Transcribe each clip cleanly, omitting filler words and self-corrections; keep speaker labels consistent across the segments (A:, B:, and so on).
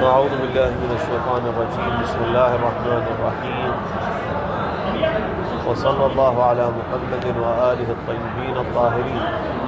A: أعوذ بالله من الشيطان الرجيم. بسم الله الرحمن الرحيم، وصلى الله على محمد وآله الطيبين الطاهرين.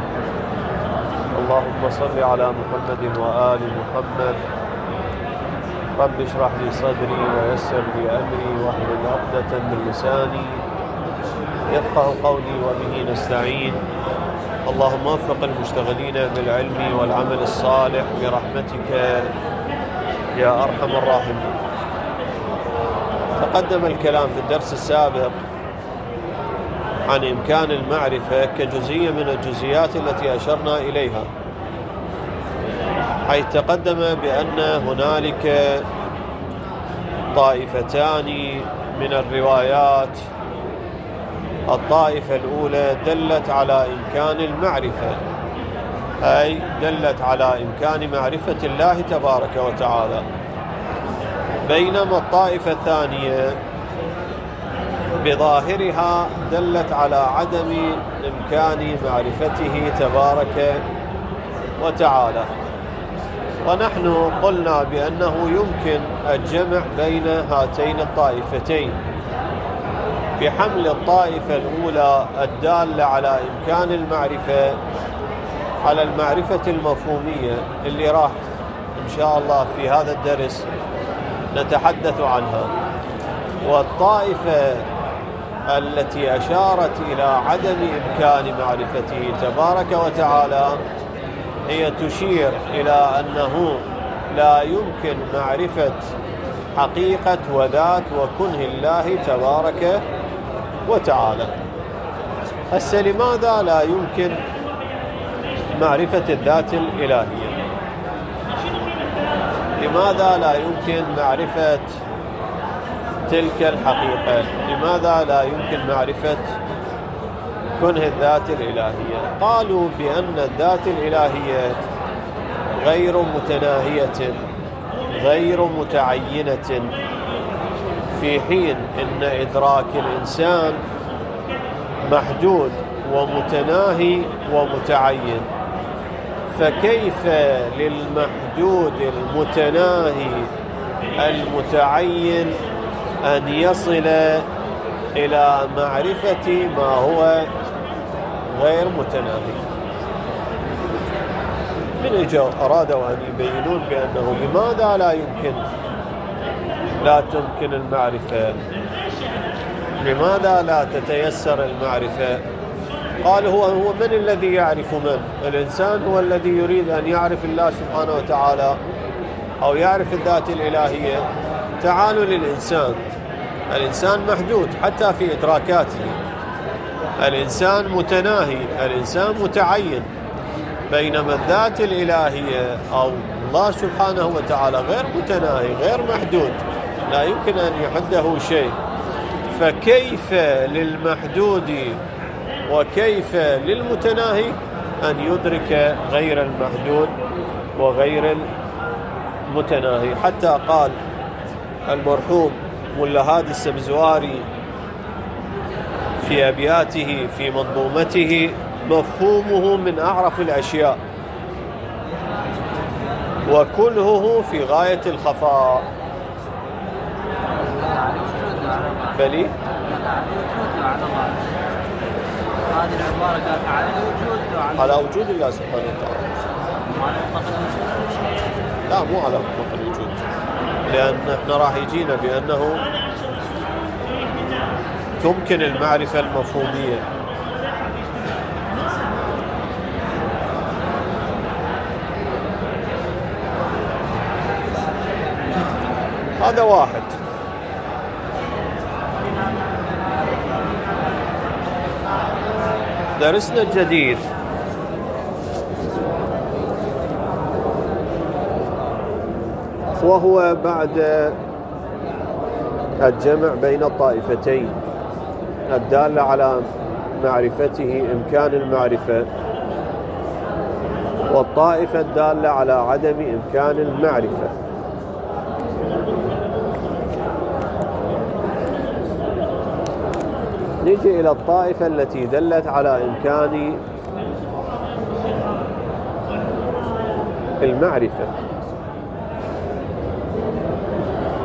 A: اللهم صل على محمد وآل محمد. رب اشرح لي صدري ويسر لي أمري واحلل عقدة من لساني يفقه قولي وبه نستعين. اللهم وفق المشتغلين بالعلم والعمل الصالح برحمتك يا أرحم الراحمين. تقدم الكلام في الدرس السابق عن إمكان المعرفة كجزئية من الجزئيات التي أشرنا إليها، حيث تقدم بأن هنالك طائفتان من الروايات. الطائفة الأولى دلت على إمكان المعرفة، أي دلت على إمكان معرفة الله تبارك وتعالى، بينما الطائفة الثانية بظاهرها دلت على عدم إمكان معرفته تبارك وتعالى. ونحن قلنا بأنه يمكن الجمع بين هاتين الطائفتين بحمل الطائفة الأولى الدالة على إمكان المعرفة على المعرفة المفهومية اللي راح إن شاء الله في هذا الدرس نتحدث عنها، والطائفة التي أشارت إلى عدم إمكان معرفته تبارك وتعالى هي تشير إلى أنه لا يمكن معرفة حقيقة وذات وكنه الله تبارك وتعالى. هسه لماذا لا يمكن معرفة الذات الإلهية؟ لماذا لا يمكن معرفة تلك الحقيقة؟ لماذا لا يمكن معرفة كنه الذات الإلهية؟ قالوا بأن الذات الإلهية غير متناهية غير متعينة، في حين إن إدراك الإنسان محدود ومتناهي ومتعين. فكيف للمحدود المتناهي المتعين أن يصل إلى معرفة ما هو غير متناهي؟ من إجوا أرادوا أن يبينون بأنه لماذا لا تمكن المعرفة، لماذا لا تتيسر المعرفة؟ قال هو من الذي يعرف من؟ الإنسان هو الذي يريد أن يعرف الله سبحانه وتعالى أو يعرف الذات الإلهية. تعالوا للإنسان، الإنسان محدود حتى في إدراكاته، الإنسان متناهي، الإنسان متعين، بينما الذات الإلهية أو الله سبحانه وتعالى غير متناهي غير محدود، لا يمكن أن يحده شيء. فكيف للمحدود وكيف للمتناهي أن يدرك غير المحدود وغير المتناهي؟ حتى قال المرحوم ملا هادي السبزواري في أبياته في منظومته: مفهومه من أعرف الأشياء وكنهه في غاية الخفاء. بلي
B: هذه العبارة قالت على الوجود
A: على وجود الله سبحانه وتعالى، لا مو على مطلق الوجود، لأن احنا راح يجينا بأنه تمكن المعرفة المفهومية. هذا واحد. درسنا الجديد وهو بعد الجمع بين الطائفتين الدالة على معرفته إمكان المعرفة والطائفة الدالة على عدم إمكان المعرفة. نجي إلى الطائفة التي دلت على إمكان المعرفة.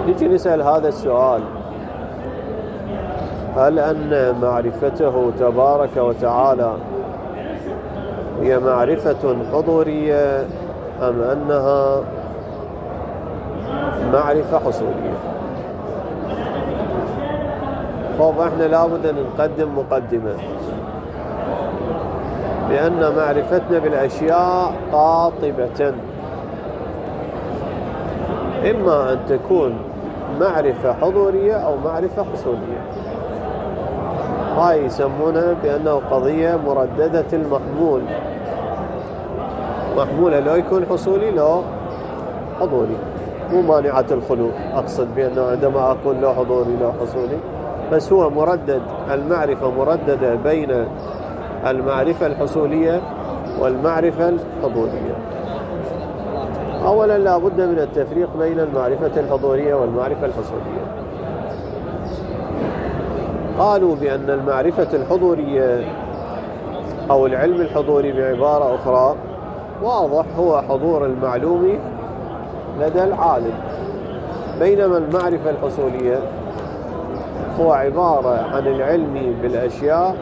A: نجي نسأل هذا السؤال: هل أن معرفته تبارك وتعالى هي معرفة حضورية أم أنها معرفة حصولية؟ طب احنا لابد أن نقدم مقدمة بأن معرفتنا بالأشياء قاطبة، إما أن تكون معرفة حضورية أو معرفة حصولية. هاي يسمونها بأنه قضية مرددة المحمول، محمولة لو يكون حصولي لو حضوري، مو مانعة الخلو. أقصد بأنه عندما أقول لو حضوري لو حصولي، بس هو مردد، المعرفة مرددة بين المعرفة الحصولية والمعرفة الحضورية. أولا لا بد من التفريق بين المعرفة الحضورية والمعرفة الحصولية. قالوا بأن المعرفة الحضورية أو العلم الحضوري بعبارة أخرى واضح هو حضور المعلوم لدى العالم، بينما المعرفة الحصولية هو عبارة عن العلم بالأشياء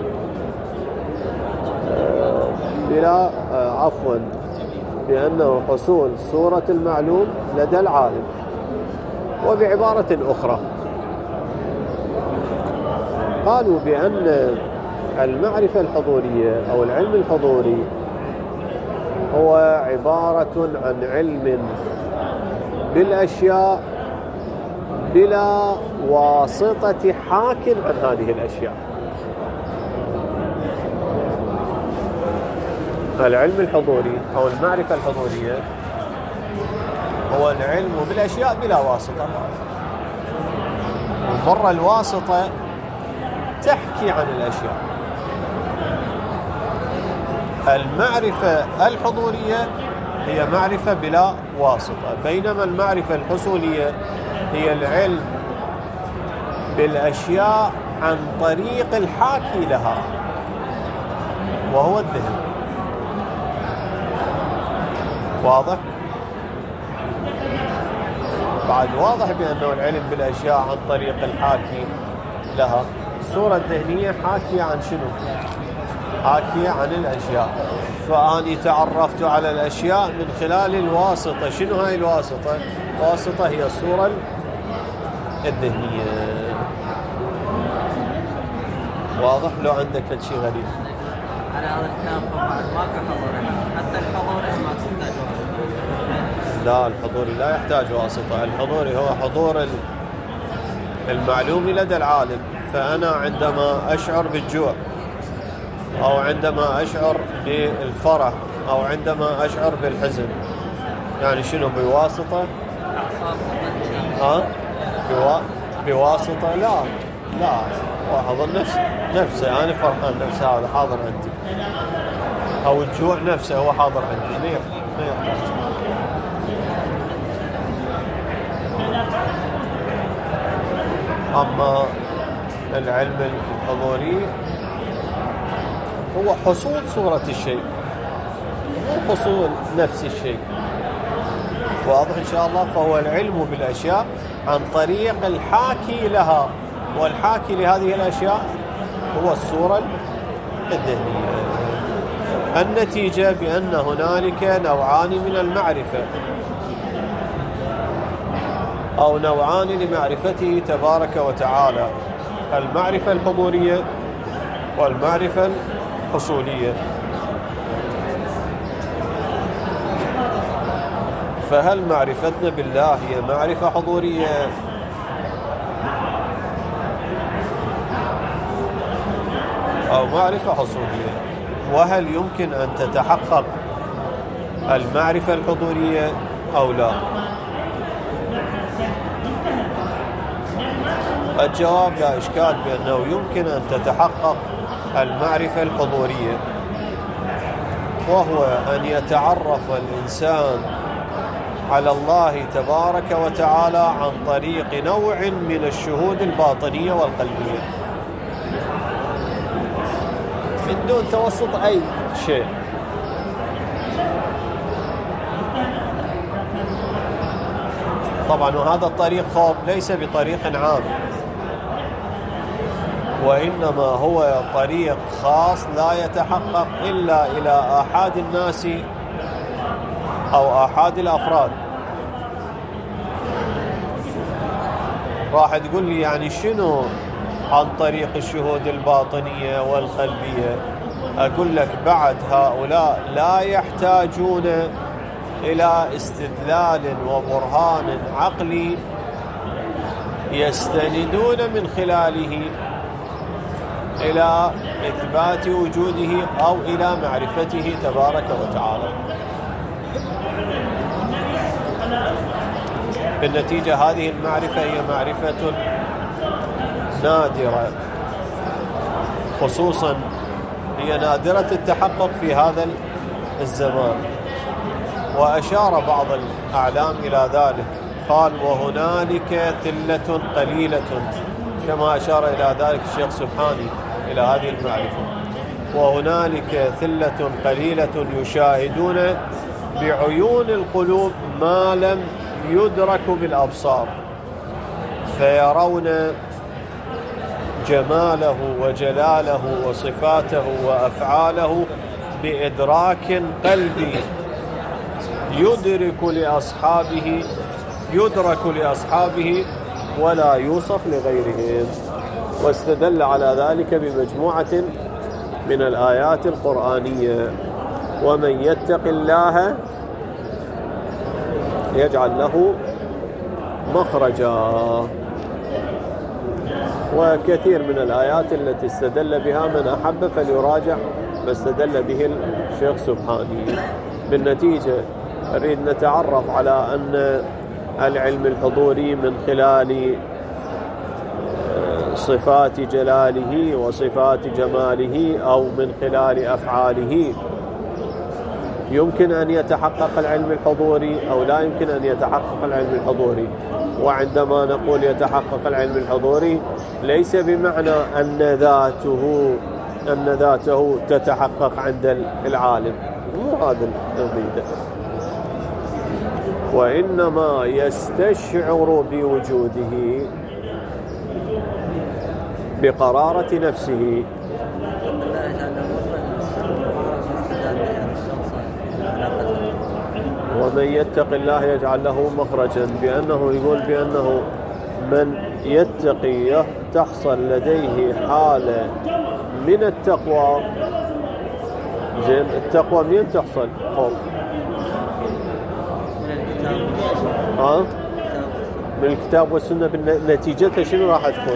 A: بأنه حصول صورة المعلوم لدى العالم. وبعبارة أخرى قالوا بأن المعرفة الحضورية أو العلم الحضوري هو عبارة عن علم بالأشياء بلا واسطة حاك عن هذه الأشياء. العلم الحضوري أو المعرفة الحضورية هو العلم بالأشياء بلا واسطة، ومرة الواسطة تحكي عن الأشياء. المعرفة الحضورية هي معرفة بلا واسطة، بينما المعرفة الحصولية هي العلم بالأشياء عن طريق الحاكي لها وهو الذهن. واضح؟ بعد واضح بأنه العلم بالأشياء عن طريق الحاكي لها. الصورة الذهنية حاكية عن شنو؟ حاكية عن الأشياء. فأني تعرفت على الأشياء من خلال الواسطة. شنو هاي الواسطة؟ الواسطة هي الصورة الذهنية. واضح؟ لو عندك شيء غريب
B: على هذا الكلام ماكو حضور، حتى الحضور ما تحتاج واسطة.
A: لا، الحضوري لا يحتاج واسطة. الحضوري هو حضور المعلوم لدى العالم. فأنا عندما أشعر بالجوع أو عندما أشعر بالفرح أو عندما أشعر بالحزن، يعني شنو بواسطة؟ بواسطة؟ لا أظن نفسه أنا فرحان، نفسه هذا حاضر عندي، أو الجوع نفسه هو حاضر عندي، ما يحتاج. أما العلم الحضوري هو حصول صورة الشيء، مو حصول نفس الشيء. واضح إن شاء الله؟ فهو العلم بالأشياء عن طريق الحاكي لها، والحاكي لهذه الأشياء هو الصورة الذهنية. النتيجة بأن هنالك نوعان من المعرفة أو نوعان لمعرفته تبارك وتعالى: المعرفة الحضورية والمعرفة الحصولية. فهل معرفتنا بالله هي معرفة حضورية أو معرفة حصولية؟ وهل يمكن أن تتحقق المعرفة الحضورية أو لا؟ الجواب لا إشكال بأنه يمكن أن تتحقق المعرفة الحضورية، وهو أن يتعرف الإنسان على الله تبارك وتعالى عن طريق نوع من الشهود الباطنية والقلبية من دون توسط أي شيء. طبعا وهذا الطريق ليس بطريق عام، وإنما هو طريق خاص لا يتحقق إلا إلى آحاد الناس أو آحاد الأفراد. راح تقول لي يعني شنو عن طريق الشهود الباطنية والقلبية؟ أقول لك بعد هؤلاء لا يحتاجون إلى استدلال وبرهان عقلي يستندون من خلاله إلى إثبات وجوده أو إلى معرفته تبارك وتعالى. بالنتيجة هذه المعرفة هي معرفة نادرة، خصوصا هي نادرة التحقق في هذا الزمان. وأشار بعض الأعلام إلى ذلك، قال وهنالك ثلة قليلة، كما أشار إلى ذلك الشيخ سبحاني إلى هذه المعرفة. وهنالك ثلة قليلة يشاهدون بعيون القلوب ما لم يدرك بالأبصار، فيرون جماله وجلاله وصفاته وأفعاله بإدراك قلبي يدرك لأصحابه ولا يوصف لغيرهم. واستدل على ذلك بمجموعة من الآيات القرآنية: ومن يتق الله يجعل له مخرجا، وكثير من الآيات التي استدل بها من أحب فليراجع ما استدل به الشيخ سبحاني. بالنتيجة نريد نتعرف على أن العلم الحضوري من خلال صفات جلاله وصفات جماله أو من خلال أفعاله يمكن أن يتحقق العلم الحضوري أو لا يمكن أن يتحقق العلم الحضوري. وعندما نقول يتحقق العلم الحضوري ليس بمعنى أن ذاته تتحقق عند العالم، مو هذا القضية، وإنما يستشعر بوجوده بقرارة نفسه. ومن يتق الله يجعل له مخرجا، بأنه يقول بأنه من يتقي تحصل لديه حالة من التقوى. زين، التقوى منين تحصل؟ من الكتاب والسنة. نتيجتها شنو راح تكون؟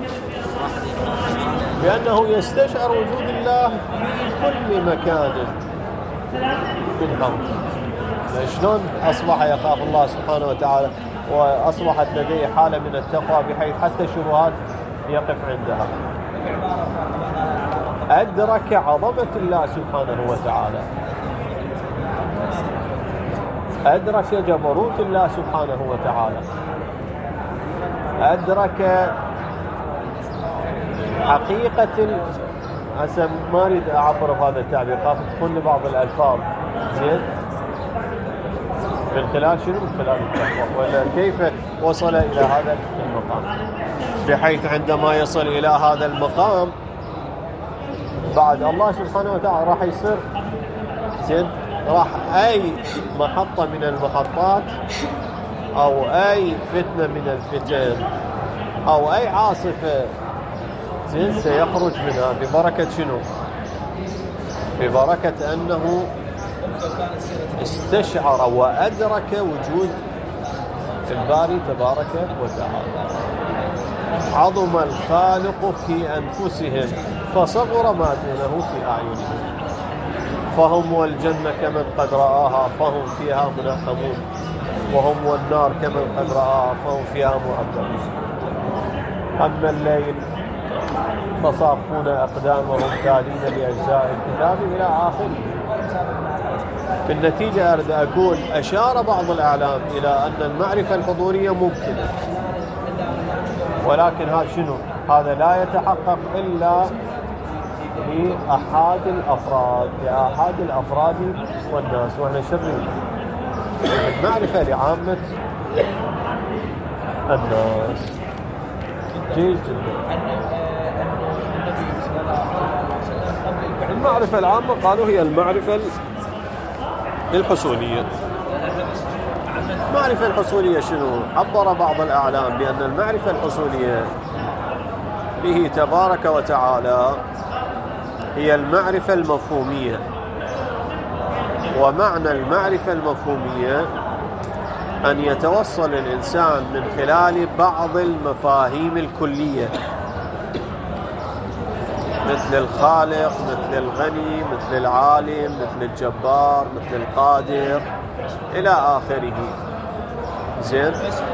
A: بأنه يستشعر وجود الله في كل مكان من حوله. شلون أصبح يخاف الله سبحانه وتعالى وأصبحت لديه حالة من التقوى بحيث حتى الشبهات يقف عندها. أدرك عظمة الله سبحانه وتعالى، أدرك جبروت الله سبحانه وتعالى، أدرك حقيقة هسه ما أريد أعبر بهذا التعبير، خاف تكون لبعض الألفاظ. زين، من خلال شنو؟ من خلال التقوى. ولا كيف وصل إلى هذا المقام، بحيث عندما يصل إلى هذا المقام بعد الله سبحانه وتعالى راح يصير زين، راح أي محطة من المحطات أو أي فتنة من الفتن أو أي عاصفة زين سيخرج منها ببركة شنو؟ ببركة أنه استشعر وأدرك وجود الباري تبارك وتعالى. عظم الخالق في أنفسهم فصغر ما دونه في أعينهم، فهم والجنة كمن قد رآها فهم فيها منعمون، وهم والنار كمن قد رآها فهم فيها معذبون. أما الليل فصافون أقدامهم تالين لأجزاء الكتاب إلى آخره. في النتيجة أريد أقول أشار بعض الأعلام إلى أن المعرفة الحضورية ممكنة، ولكن هذا شنو؟ هذا لا يتحقق إلا لأحد الأفراد والناس. وإحنا شرين المعرفة لعامة الناس. جيد جدا. المعرفة العامة قالوا هي المعرفة الحصولية. المعرفة الحصولية شنو؟ عبر بعض الأعلام بأن المعرفة الحصولية به تبارك وتعالى هي المعرفة المفهومية. ومعنى المعرفة المفهومية أن يتوصل الإنسان من خلال بعض المفاهيم الكلية، مثل الخالق، مثل الغني، مثل العالم، مثل الجبار، مثل القادر إلى آخره. زين،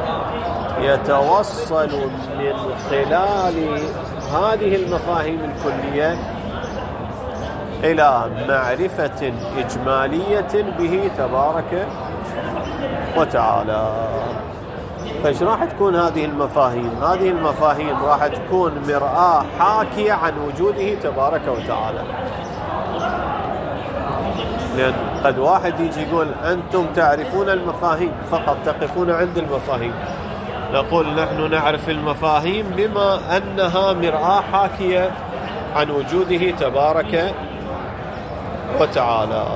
A: يتوصل من خلال هذه المفاهيم الكلية إلى معرفة إجمالية به تبارك وتعالى. فايش راح تكون هذه المفاهيم؟ هذه المفاهيم راح تكون مرآة حاكية عن وجوده تبارك وتعالى. لأن قد واحد يجي يقول أنتم تعرفون المفاهيم فقط، تقفون عند المفاهيم. نقول نحن نعرف المفاهيم بما أنها مرآة حاكية عن وجوده تبارك وتعالى.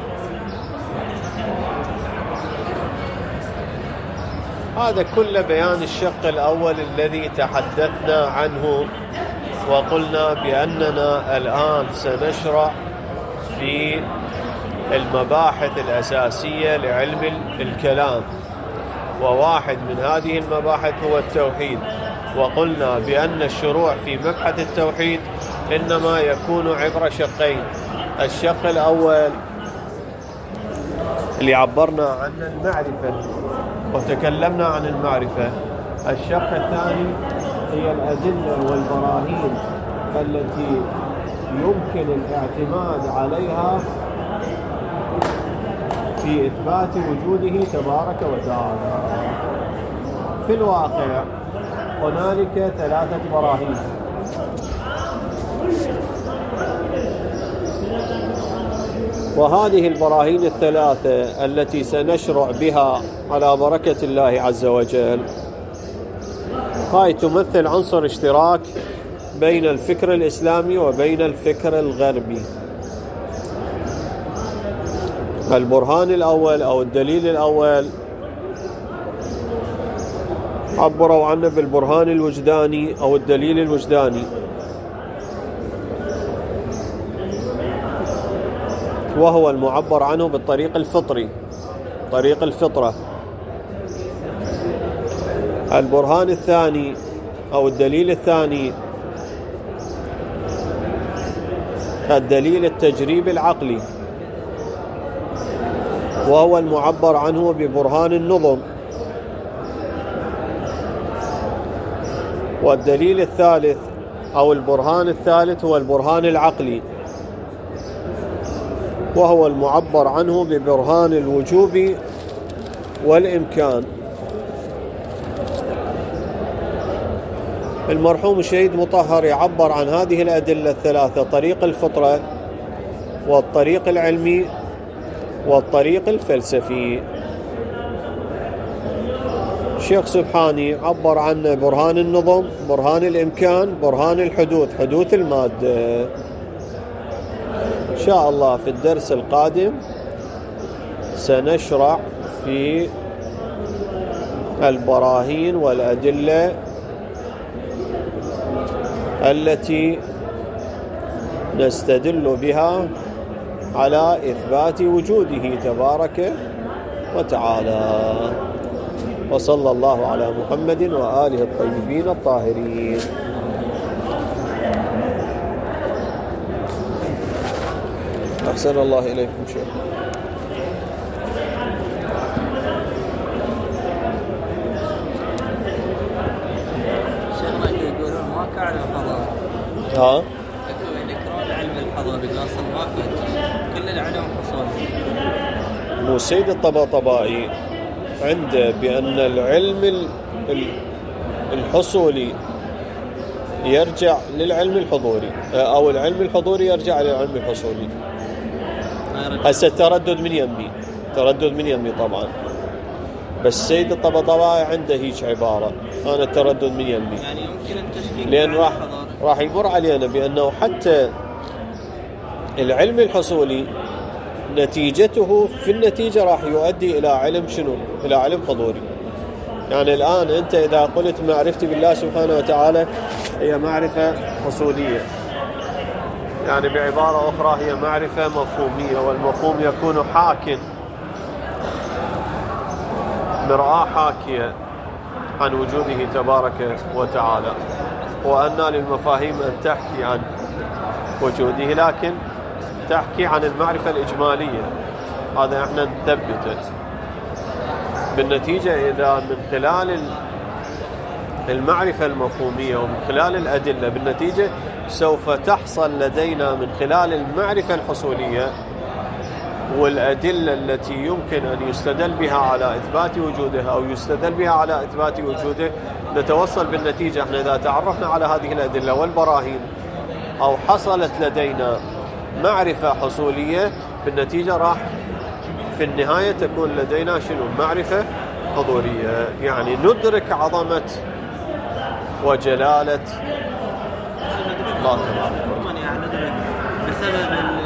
A: هذا كل بيان الشق الأول الذي تحدثنا عنه، وقلنا بأننا الآن سنشرع في المباحث الأساسية لعلم الكلام، وواحد من هذه المباحث هو التوحيد. وقلنا بأن الشروع في مبحث التوحيد إنما يكون عبر شقين: الشق الأول اللي عبرنا عن المعرفة وتكلمنا عن المعرفة، الشق الثاني هي الأدلة والبراهين التي يمكن الاعتماد عليها في إثبات وجوده تبارك وتعالى. في الواقع هنالك 3 براهين. وهذه البراهين الثلاثة التي سنشرع بها على بركة الله عز وجل هاي تمثل عنصر اشتراك بين الفكر الإسلامي وبين الفكر الغربي. البرهان الأول أو الدليل الأول عبروا عنه بالبرهان الوجداني أو الدليل الوجداني، وهو المعبر عنه بالطريق الفطري، طريق الفطرة. البرهان الثاني أو الدليل الثاني الدليل التجريبي العقلي، وهو المعبر عنه ببرهان النظم. والدليل الثالث أو البرهان الثالث هو البرهان العقلي، وهو المعبر عنه ببرهان الوجوب والإمكان. المرحوم الشهيد مطهر يعبر عن هذه الأدلة الثلاثة: طريق الفطرة، والطريق العلمي، والطريق الفلسفي. الشيخ سبحاني عبر عن برهان النظم، برهان الإمكان، برهان الحدوث، حدوث المادة. إن شاء الله في الدرس القادم سنشرع في البراهين والأدلة التي نستدل بها على إثبات وجوده تبارك وتعالى. وصلى الله على محمد وآله الطيبين الطاهرين. أحسن الله إليكم شيخ.
B: شيخنا يقولون ماكو علم الحضارة. يذكرون علم الحضارة أصلا ماكو، كل العلوم حصولية.
A: مو سيد الطباطبائي عنده بأن العلم الحصولي يرجع للعلم الحضوري، أو العلم الحضوري يرجع للعلم الحصولي. هسه التردد من يمي، تردد من يمي طبعا. بس سيد الطبطبائي عنده هيك عبارة، أنا التردد 100%،
B: يعني يمكن التشكيك
A: لأن راح يمر علينا بأنه حتى العلم الحصولي نتيجته في النتيجة راح يؤدي إلى علم شنو؟ إلى علم حضوري. يعني الآن أنت إذا قلت معرفتي بالله سبحانه وتعالى هي معرفة حصولية، يعني بعبارة أخرى هي معرفة مفهومية، والمفهوم يكون حاكٍ، مرآة حاكية عن وجوده تبارك وتعالى، وأن للمفاهيم أن تحكي عن وجوده، لكن تحكي عن المعرفة الإجمالية، هذا احنا نثبته. بالنتيجة إذا من خلال المعرفة المفهومية ومن خلال الأدلة، بالنتيجة سوف تحصل لدينا من خلال المعرفة الحصولية والأدلة التي يمكن أن يستدل بها على إثبات وجوده أو يستدل بها على إثبات وجوده، نتوصل بالنتيجة احنا إذا تعرفنا على هذه الأدلة والبراهين أو حصلت لدينا معرفة حصولية، بالنتيجة راح في النهاية تكون لدينا شنو؟ معرفة حضورية، يعني ندرك عظمة وجلالة الله تبارك وتعالى.
B: يعني ندرك بسبب